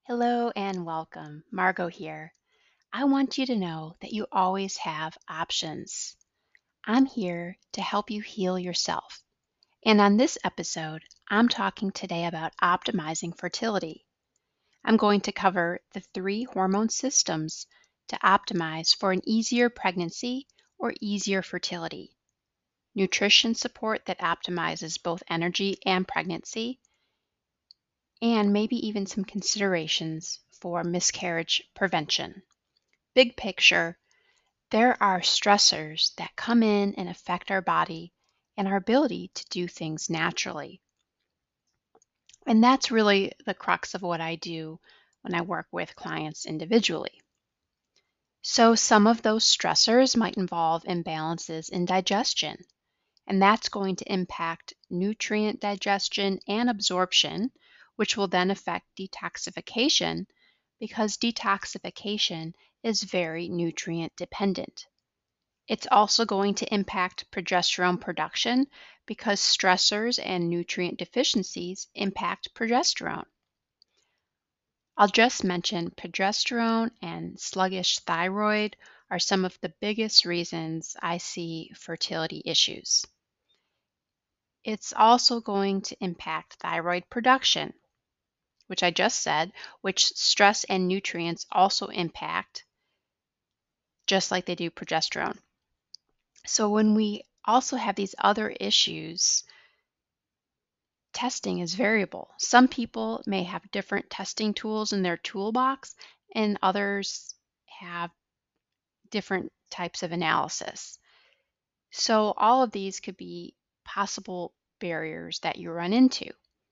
Hello and welcome. Margot here. I want you to know that you always have options. I'm here to help you heal yourself. And on this episode, I'm talking today about optimizing fertility. I'm going to cover the three hormone systems to optimize for an easier pregnancy or easier fertility, nutrition support that optimizes both energy and pregnancy, and maybe even some considerations for miscarriage prevention. Big picture, there are stressors that come in and affect our body and our ability to do things naturally. And that's really the crux of what I do when I work with clients individually. So, some of those stressors might involve imbalances in digestion, and that's going to impact nutrient digestion and absorption, which will then affect detoxification because detoxification is very nutrient dependent. It's also going to impact progesterone production because stressors and nutrient deficiencies impact progesterone. I'll just mention progesterone and sluggish thyroid are some of the biggest reasons I see fertility issues. It's also going to impact thyroid production, which I just said, which stress and nutrients also impact, just like they do progesterone. So when we also have these other issues, testing is variable. Some people may have different testing tools in their toolbox, and others have different types of analysis. So all of these could be possible barriers that you run into.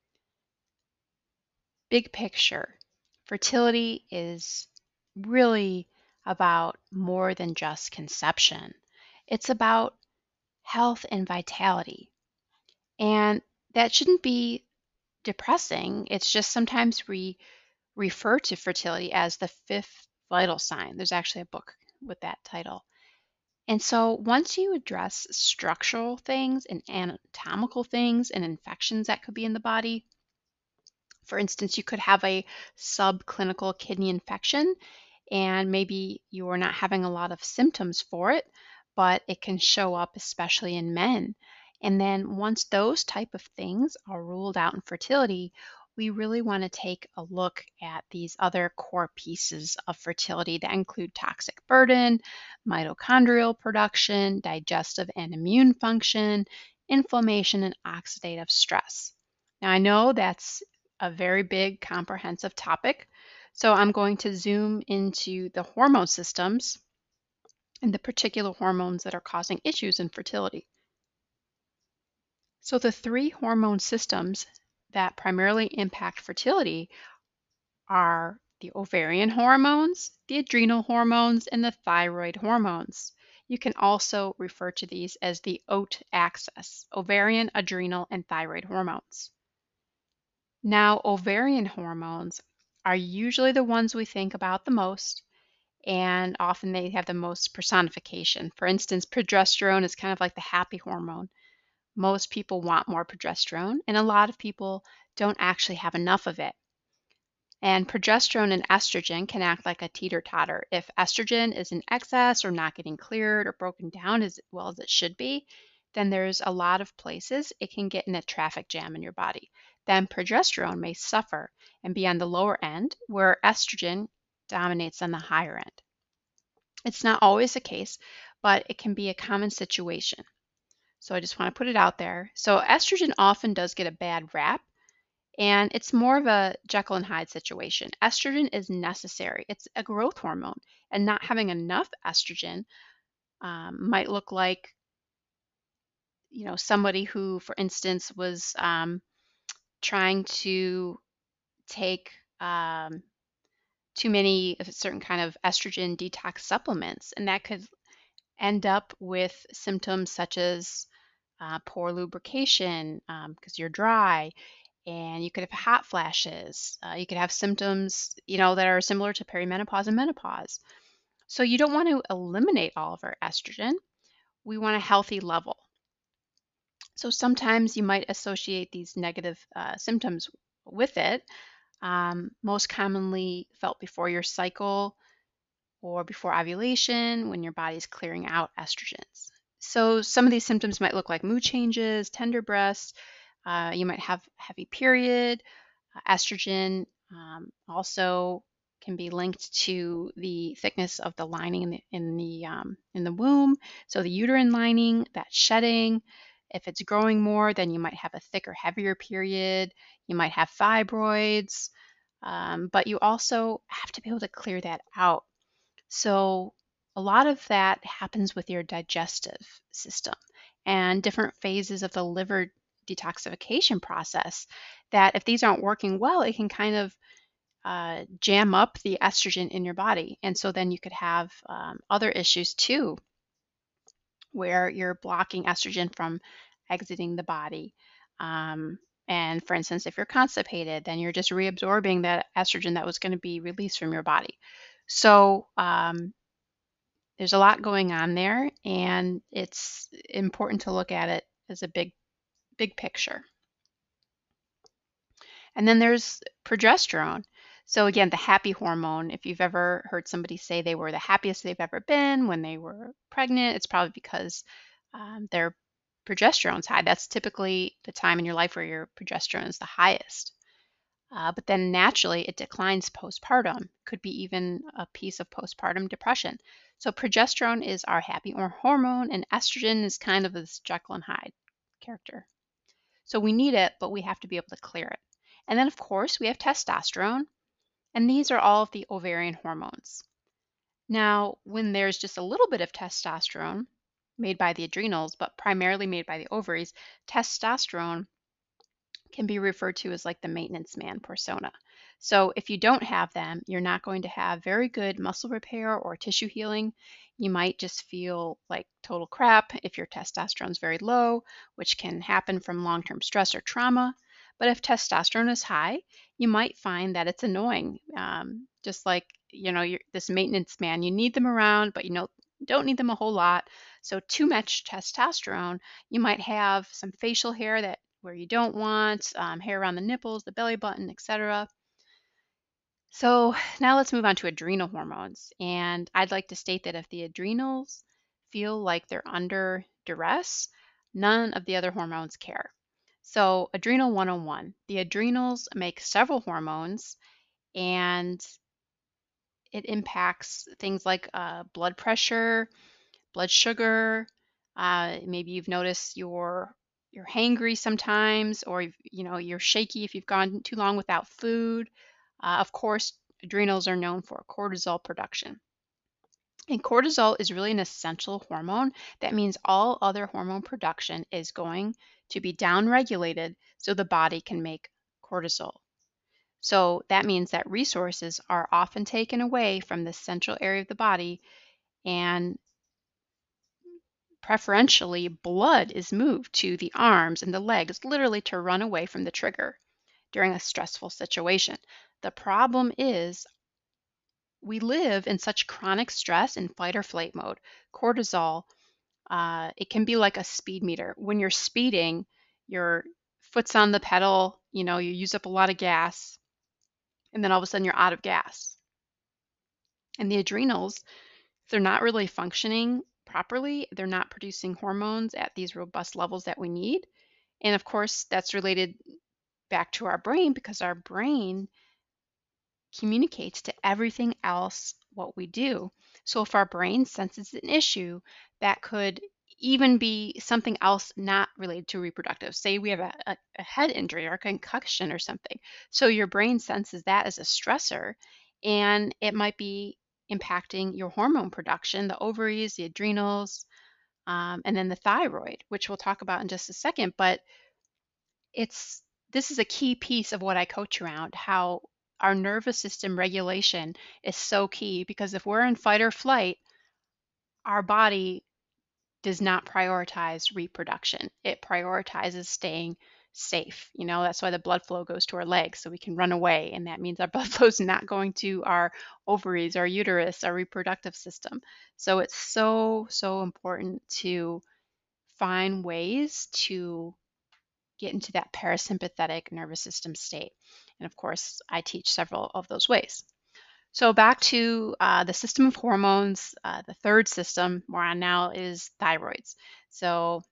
Big picture, fertility is really about more than just conception. It's about health and vitality. And that shouldn't be depressing. It's just sometimes we refer to fertility as the fifth vital sign. There's actually a book with that title. And so once you address structural things and anatomical things and infections that could be in the body, for instance, you could have a subclinical kidney infection and maybe you're not having a lot of symptoms for it, but it can show up especially in men. And then once those type of things are ruled out in fertility, we really want to take a look at these other core pieces of fertility that include toxic burden, mitochondrial production, digestive and immune function, inflammation, and oxidative stress. Now, I know that's a very big, comprehensive topic, so I'm going to zoom into the hormone systems and the particular hormones that are causing issues in fertility. So the three hormone systems that primarily impact fertility are the ovarian hormones, the adrenal hormones, and the thyroid hormones. You can also refer to these as the OAT axis, ovarian, adrenal, and thyroid hormones. Now, ovarian hormones are usually the ones we think about the most, and often they have the most personification. For instance, progesterone is kind of like the happy hormone. Most people want more progesterone, and a lot of people don't actually have enough of it. And progesterone and estrogen can act like a teeter-totter. If estrogen is in excess or not getting cleared or broken down as well as it should be, then there's a lot of places it can get in a traffic jam in your body. Then progesterone may suffer and be on the lower end, where estrogen dominates on the higher end. It's not always the case, but it can be a common situation. So I just want to put it out there. So estrogen often does get a bad rap, and it's more of a Jekyll and Hyde situation. Estrogen is necessary. It's a growth hormone, and not having enough estrogen might look like, somebody who, for instance, was trying to take too many of a certain kind of estrogen detox supplements, and that could end up with symptoms such as poor lubrication because you're dry, and you could have hot flashes. You could have symptoms, that are similar to perimenopause and menopause. So you don't want to eliminate all of our estrogen. We want a healthy level. So sometimes you might associate these negative symptoms with it. most commonly felt before your cycle or before ovulation when your body's clearing out estrogens. So some of these symptoms might look like mood changes, tender breasts. You might have heavy period. Estrogen also can be linked to the thickness of the lining in the womb. So the uterine lining, that shedding. If it's growing more, then you might have a thicker, heavier period. You might have fibroids, but you also have to be able to clear that out. So a lot of that happens with your digestive system and different phases of the liver detoxification process, that if these aren't working well, it can kind of jam up the estrogen in your body. And so then you could have other issues too, where you're blocking estrogen from exiting the body. And for instance, if you're constipated, then you're just reabsorbing that estrogen that was going to be released from your body. So there's a lot going on there, and it's important to look at it as a big picture. And then there's progesterone. So again, the happy hormone. If you've ever heard somebody say they were the happiest they've ever been when they were pregnant, it's probably because their progesterone's high. That's typically the time in your life where your progesterone is the highest. But then naturally it declines postpartum, could be even a piece of postpartum depression. So progesterone is our happy hormone, and estrogen is kind of this Jekyll and Hyde character. So we need it, but we have to be able to clear it. And then, of course, we have testosterone, and these are all of the ovarian hormones. Now, when there's just a little bit of testosterone made by the adrenals, but primarily made by the ovaries, testosterone can be referred to as like the maintenance man persona. So if you don't have them, you're not going to have very good muscle repair or tissue healing. You might just feel like total crap if your testosterone is very low, which can happen from long-term stress or trauma. But if testosterone is high, you might find that it's annoying. Just like, you're this maintenance man, you need them around, but don't need them a whole lot. So too much testosterone, you might have some facial hair that where you don't want, hair around the nipples, the belly button, etc. So now let's move on to adrenal hormones. And I'd like to state that if the adrenals feel like they're under duress, none of the other hormones care. So adrenal 101, the adrenals make several hormones, and it impacts things like blood pressure, blood sugar. Maybe you've noticed you're hangry sometimes, or you're shaky if you've gone too long without food. Of course, adrenals are known for cortisol production. And cortisol is really an essential hormone. That means all other hormone production is going to be downregulated so the body can make cortisol. So that means that resources are often taken away from the central area of the body, and preferentially blood is moved to the arms and the legs, literally to run away from the trigger during a stressful situation. The problem is we live in such chronic stress in fight or flight mode. Cortisol, it can be like a speed meter. When you're speeding, your foot's on the pedal, you use up a lot of gas, and then all of a sudden you're out of gas. And the adrenals, they're not really functioning properly. They're not producing hormones at these robust levels that we need. And of course, that's related back to our brain, because our brain communicates to everything else what we do. So if our brain senses an issue, that could even be something else not related to reproductive. Say we have a head injury or a concussion or something. So your brain senses that as a stressor, and it might be impacting your hormone production, the ovaries, the adrenals, and then the thyroid, which we'll talk about in just a second. But this is a key piece of what I coach around, how our nervous system regulation is so key, because if we're in fight or flight, our body does not prioritize reproduction. It prioritizes staying safe. That's why the blood flow goes to our legs so we can run away. And that means our blood flow is not going to our ovaries, our uterus, our reproductive system. So it's so, so important to find ways to get into that parasympathetic nervous system state. And of course, I teach several of those ways. So back to the system of hormones, the third system we're on now is thyroids. So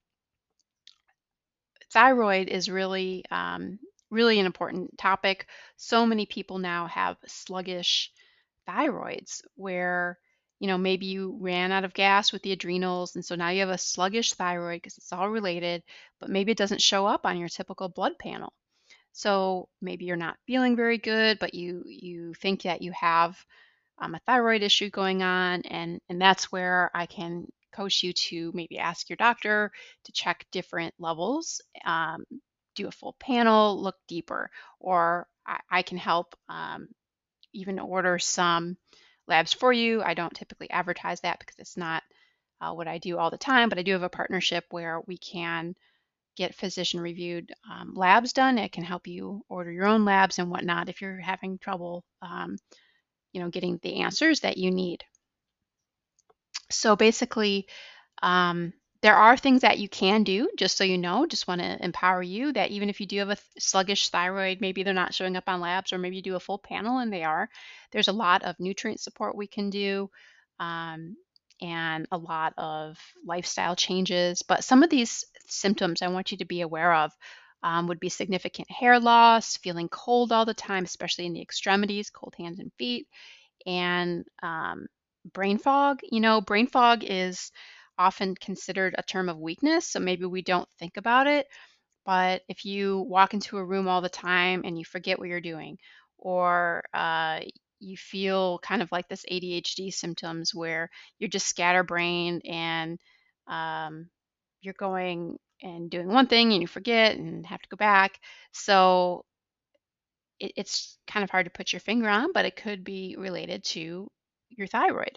thyroid is really an important topic. So many people now have sluggish thyroids where, maybe you ran out of gas with the adrenals, and so now you have a sluggish thyroid because it's all related, but maybe it doesn't show up on your typical blood panel. So maybe you're not feeling very good, but you think that you have a thyroid issue going on, and that's where I can coach you to maybe ask your doctor to check different levels, do a full panel, look deeper, or I can help even order some labs for you. I don't typically advertise that because it's not what I do all the time, but I do have a partnership where we can get physician reviewed labs done. It can help you order your own labs and whatnot if you're having trouble, getting the answers that you need. So basically, um, there are things that you can do, just so you know, just want to empower you that even if you do have a sluggish thyroid, maybe they're not showing up on labs, or maybe you do a full panel and they are, there's a lot of nutrient support we can do, um, and a lot of lifestyle changes. But some of these symptoms I want you to be aware of would be significant hair loss, feeling cold all the time, especially in the extremities, cold hands and feet, and brain fog. Brain fog is often considered a term of weakness, so maybe we don't think about it. But if you walk into a room all the time and you forget what you're doing, or you feel kind of like this ADHD symptoms where you're just scatterbrained and um, you're going and doing one thing and you forget and have to go back. So it's kind of hard to put your finger on, but it could be related to your thyroid.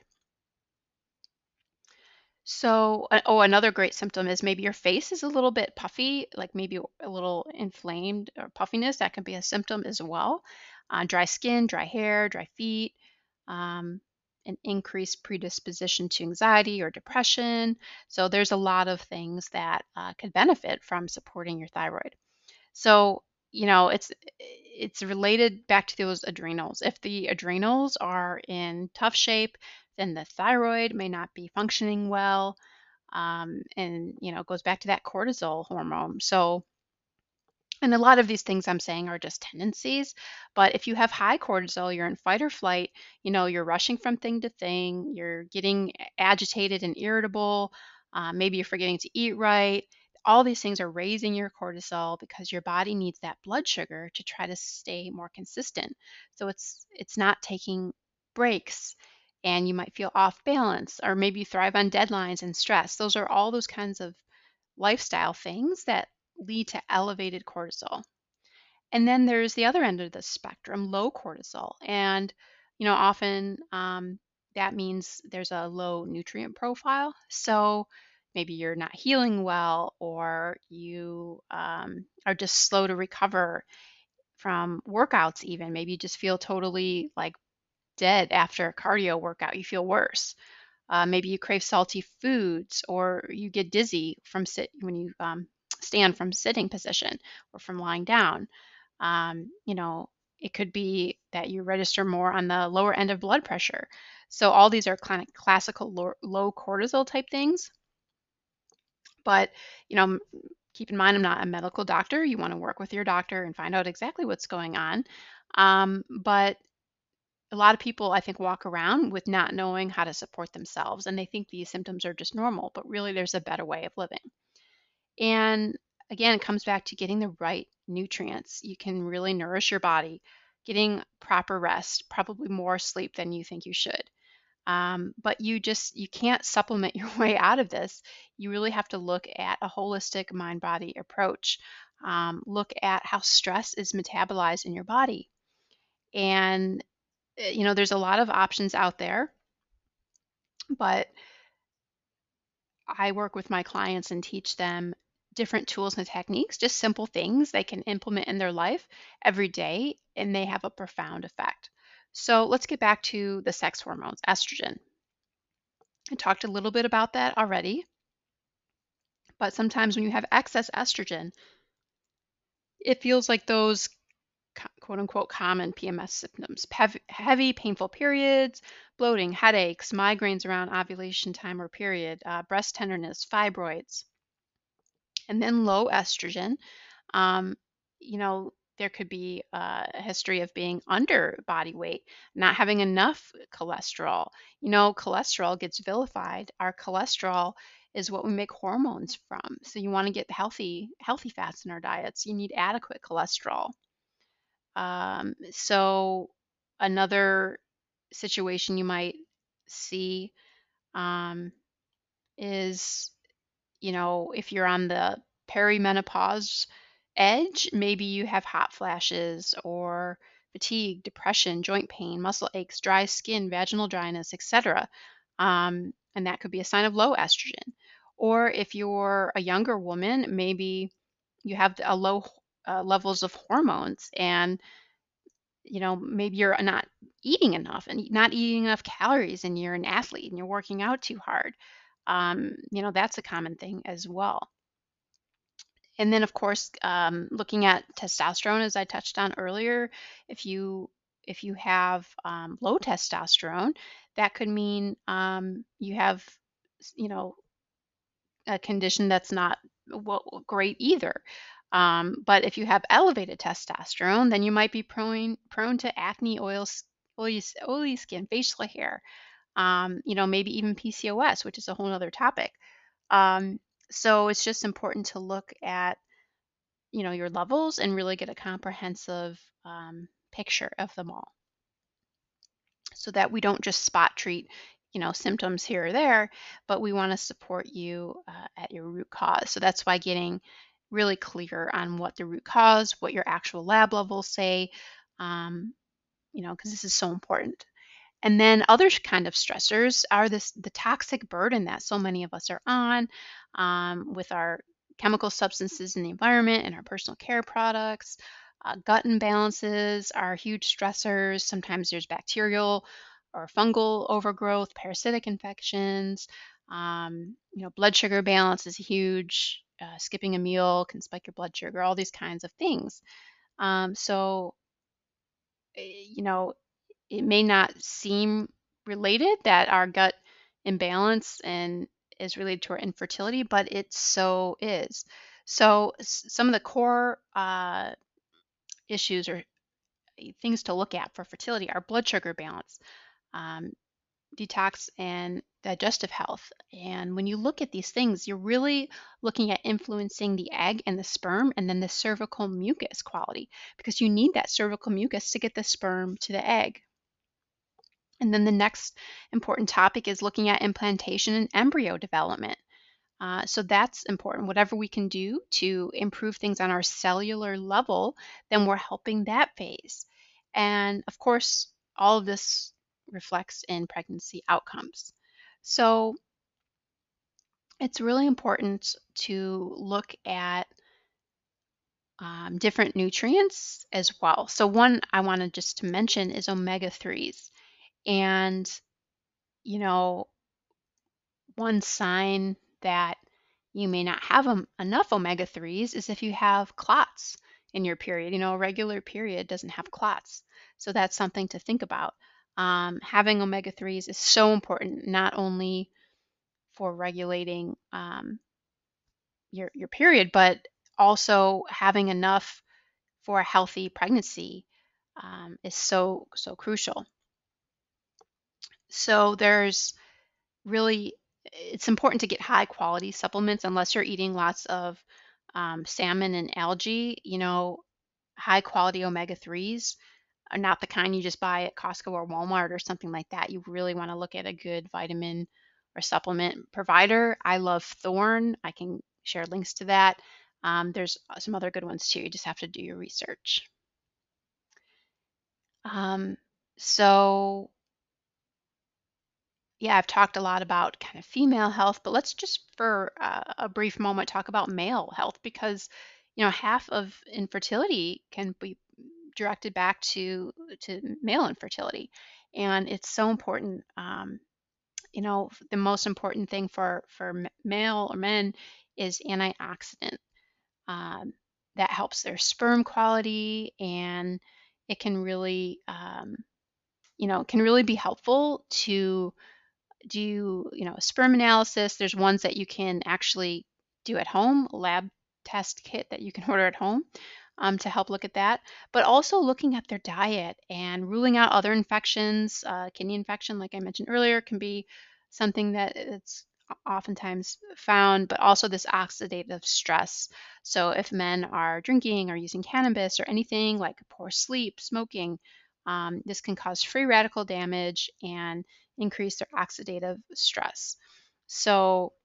So, another great symptom is maybe your face is a little bit puffy, like maybe a little inflamed or puffiness. That can be a symptom as well. Dry skin, dry hair, dry feet, um, an increased predisposition to anxiety or depression. So, there's a lot of things that could benefit from supporting your thyroid. So, it's related back to those adrenals. If the adrenals are in tough shape, then the thyroid may not be functioning well. And it goes back to that cortisol hormone. So, and a lot of these things I'm saying are just tendencies, but if you have high cortisol, you're in fight or flight, you're rushing from thing to thing, you're getting agitated and irritable, maybe you're forgetting to eat right. All these things are raising your cortisol because your body needs that blood sugar to try to stay more consistent. So it's not taking breaks, and you might feel off balance, or maybe you thrive on deadlines and stress. Those are all those kinds of lifestyle things that lead to elevated cortisol. And then there's the other end of the spectrum, low cortisol. And, often that means there's a low nutrient profile. So maybe you're not healing well, or you are just slow to recover from workouts, even. Maybe you just feel totally like dead after a cardio workout. You feel worse. Maybe you crave salty foods, or you get dizzy when you stand from sitting position or from lying down. It could be that you register more on the lower end of blood pressure. So all these are kind of classical low cortisol type things. But keep in mind, I'm not a medical doctor. You want to work with your doctor and find out exactly what's going on. But a lot of people, I think, walk around with not knowing how to support themselves, and they think these symptoms are just normal, but really there's a better way of living. And again, it comes back to getting the right nutrients. You can really nourish your body, getting proper rest, probably more sleep than you think you should. But you can't supplement your way out of this. You really have to look at a holistic mind-body approach. Look at how stress is metabolized in your body. And there's a lot of options out there, but I work with my clients and teach them different tools and techniques, just simple things they can implement in their life every day, and they have a profound effect. So let's get back to the sex hormones, estrogen. I talked a little bit about that already, but sometimes when you have excess estrogen, it feels like those quote unquote common PMS symptoms: heavy, painful periods, bloating, headaches, migraines around ovulation time or period, breast tenderness, fibroids, and then low estrogen. Um, there could be a history of being under body weight, not having enough cholesterol. Cholesterol gets vilified. Our cholesterol is what we make hormones from. So you want to get healthy fats in our diets. You need adequate cholesterol. So another situation you might see um, is, if you're on the perimenopause edge, maybe you have hot flashes or fatigue, depression, joint pain, muscle aches, dry skin, vaginal dryness, etc. And that could be a sign of low estrogen. Or if you're a younger woman, maybe you have a low levels of hormones, and maybe you're not eating enough and not eating enough calories, and you're an athlete and you're working out too hard. That's a common thing as well. And then, of course, looking at testosterone, as I touched on earlier, if you have low testosterone, that could mean you have, you know, a condition that's not great either. But if you have elevated testosterone, then you might be prone to acne, oily skin, facial hair, maybe even PCOS, which is a whole other topic. Um, so it's just important to look at, your levels and really get a comprehensive picture of them all, so that we don't just spot treat, symptoms here or there, but we want to support you at your root cause. So that's why getting really clear on what the root cause, what your actual lab levels say, um, because this is so important. And then other kind of stressors are the toxic burden that so many of us are on, with our chemical substances in the environment and our personal care products. Gut imbalances are huge stressors. Sometimes there's bacterial or fungal overgrowth, parasitic infections. Blood sugar balance is huge. Skipping a meal can spike your blood sugar, all these kinds of things. So, you know, it may not seem related that our gut imbalance and is related to our infertility, but it so is. So some of the core issues or things to look at for fertility are blood sugar balance, um, detox, and digestive health. And when you look at these things, you're really looking at influencing the egg and the sperm, and then the cervical mucus quality, because you need that cervical mucus to get the sperm to the egg. And then the next important topic is looking at implantation and embryo development. So that's important. Whatever we can do to improve things on our cellular level, then we're helping that phase. And of course, all of this reflects in pregnancy outcomes. So it's really important to look at different nutrients as well. So one I wanted just to mention is omega-3s. And, you know, one sign that you may not have enough omega-3s is if you have clots in your period. A regular period doesn't have clots. So that's something to think about. Having omega-3s is so important, not only for regulating your period, but also having enough for a healthy pregnancy is so crucial. So it's important to get high quality supplements unless you're eating lots of salmon and algae. High quality omega-3s are not the kind you just buy at Costco or Walmart or something like that. You really want to look at a good vitamin or supplement provider. I love Thorne. I can share links to that. There's some other good ones too. You just have to do your research. Um, so yeah, I've talked a lot about kind of female health, but let's just for a brief moment talk about male health, because half of infertility can be directed back to male infertility, and it's so important. The most important thing for male or men is antioxidant. Um, that helps their sperm quality, and it can really, can really be helpful to do, a sperm analysis. There's ones that you can actually do at home, a lab test kit that you can order at home, to help look at that. But also looking at their diet and ruling out other infections. Kidney infection, like I mentioned earlier, can be something that it's oftentimes found, but also this oxidative stress. So if men are drinking or using cannabis or anything like poor sleep, smoking, this can cause free radical damage and increase their oxidative stress. So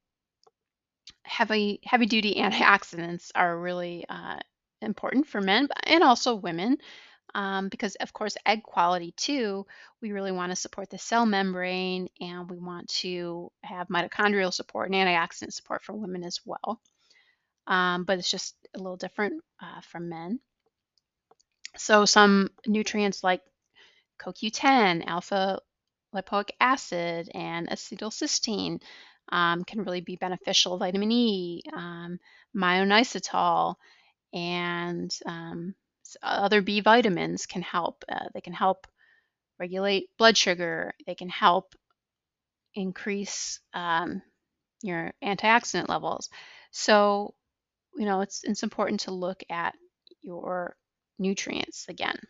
heavy duty antioxidants are really important for men and also women, because of course egg quality too. We really want to support the cell membrane, and we want to have mitochondrial support and antioxidant support for women as well. But it's just a little different from men. So some nutrients like CoQ10, alpha lipoic acid, and acetylcysteine can really be beneficial. Vitamin E, myoinositol, and other B vitamins can help. They can help regulate blood sugar. They can help increase your antioxidant levels. So, it's important to look at your nutrients again.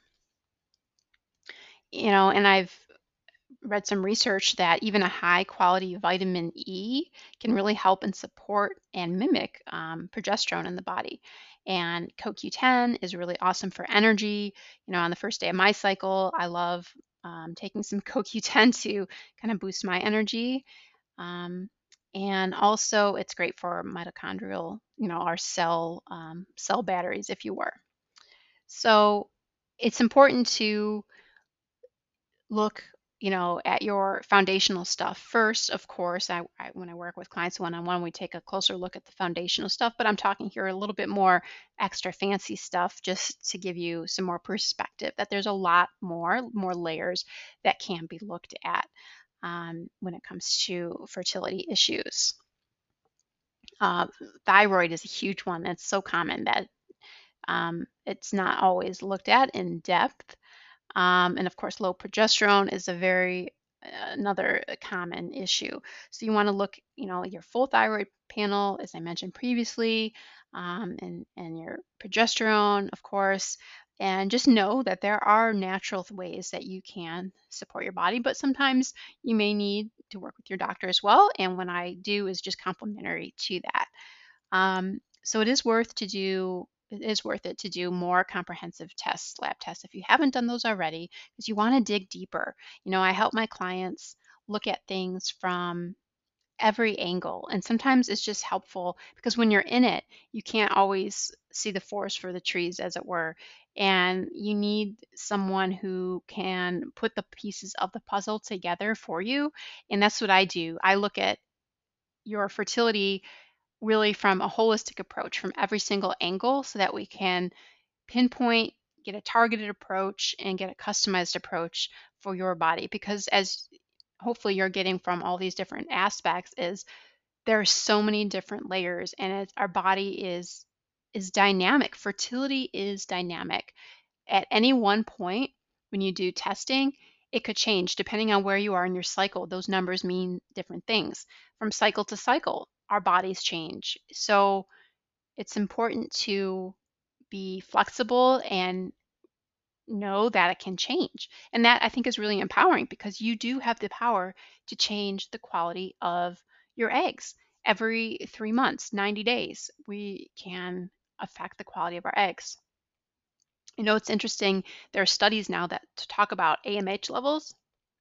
And I've read some research that even a high quality vitamin E can really help and support and mimic progesterone in the body. And CoQ10 is really awesome for energy. On the first day of my cycle, I love taking some CoQ10 to kind of boost my energy. And also, it's great for mitochondrial, our cell batteries, if you were. So it's important to look, at your foundational stuff first. Of course, when I work with clients one-on-one, we take a closer look at the foundational stuff, but I'm talking here a little bit more extra fancy stuff just to give you some more perspective that there's a lot more layers that can be looked at when it comes to fertility issues. Thyroid is a huge one. That's so common that it's not always looked at in depth. And of course, low progesterone is another common issue. So you want to look, your full thyroid panel, as I mentioned previously, and your progesterone, of course. And just know that there are natural ways that you can support your body, but sometimes you may need to work with your doctor as well. And what I do is just complementary to that. So it is worth it to do more comprehensive tests, lab tests, if you haven't done those already, because you want to dig deeper. I help my clients look at things from every angle. And sometimes it's just helpful because when you're in it, you can't always see the forest for the trees, as it were. And you need someone who can put the pieces of the puzzle together for you. And that's what I do. I look at your fertility really from a holistic approach from every single angle so that we can pinpoint, get a targeted approach, and get a customized approach for your body. Because as hopefully you're getting from all these different aspects is there are so many different layers, and our body is dynamic. Fertility is dynamic. At any one point when you do testing, it could change depending on where you are in your cycle. Those numbers mean different things. From cycle to cycle, our bodies change. So it's important to be flexible and know that it can change. And that I think is really empowering because you do have the power to change the quality of your eggs. Every 3 months, 90 days, we can affect the quality of our eggs. It's interesting. There are studies now that to talk about AMH levels,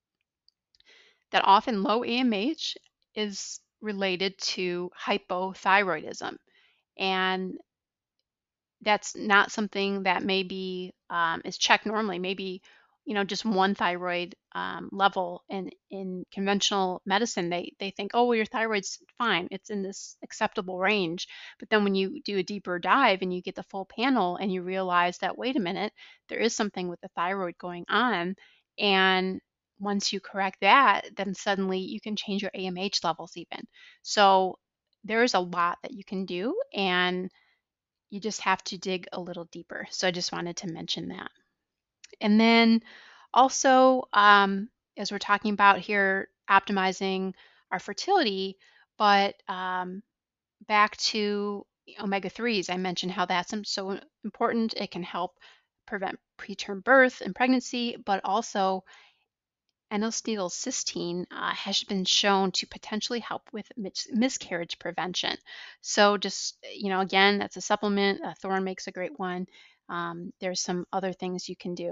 that often low AMH is related to hypothyroidism. And that's not something that maybe is checked normally. Maybe, just one thyroid level in conventional medicine, they think, oh, well, your thyroid's fine. It's in this acceptable range. But then when you do a deeper dive and you get the full panel and you realize that, wait a minute, there is something with the thyroid going on. And once you correct that, then suddenly you can change your AMH levels even. So there is a lot that you can do. And You just have to dig a little deeper. So I just wanted to mention that. And then also, as we're talking about here, optimizing our fertility, but back to omega 3s, I mentioned how that's so important. It can help prevent preterm birth and pregnancy, but also N-acetylcysteine has been shown to potentially help with miscarriage prevention. So just, again, that's a supplement. Thorne makes a great one. There's some other things you can do.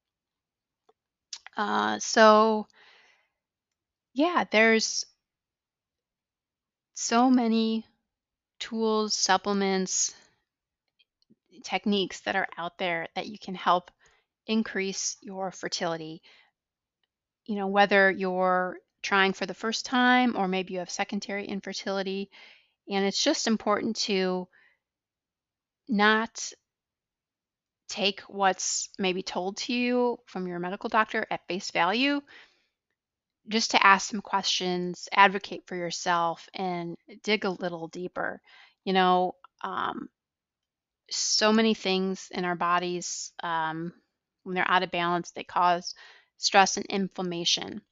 So yeah, there's so many tools, supplements, techniques that are out there that you can help increase your fertility. Whether you're trying for the first time or maybe you have secondary infertility. And it's just important to not take what's maybe told to you from your medical doctor at face value, just to ask some questions, advocate for yourself, and dig a little deeper. You know, um, so many things in our bodies, when they're out of balance, they cause stress and inflammation.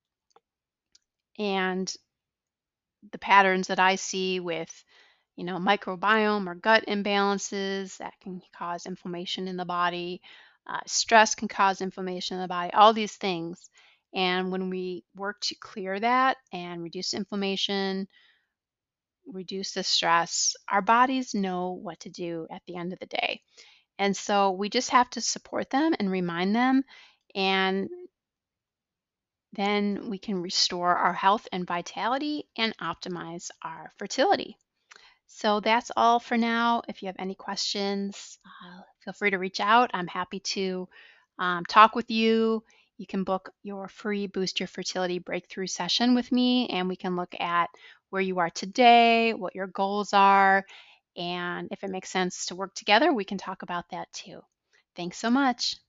And the patterns that I see with, microbiome or gut imbalances that can cause inflammation in the body. Stress can cause inflammation in the body, all these things. And when we work to clear that and reduce inflammation, reduce the stress, our bodies know what to do at the end of the day. And so we just have to support them and remind them, and then we can restore our health and vitality and optimize our fertility. So that's all for now. If you have any questions, feel free to reach out. I'm happy to talk with you. You can book your free Boost Your Fertility Breakthrough session with me, and we can look at where you are today, what your goals are, and if it makes sense to work together, we can talk about that too. Thanks so much.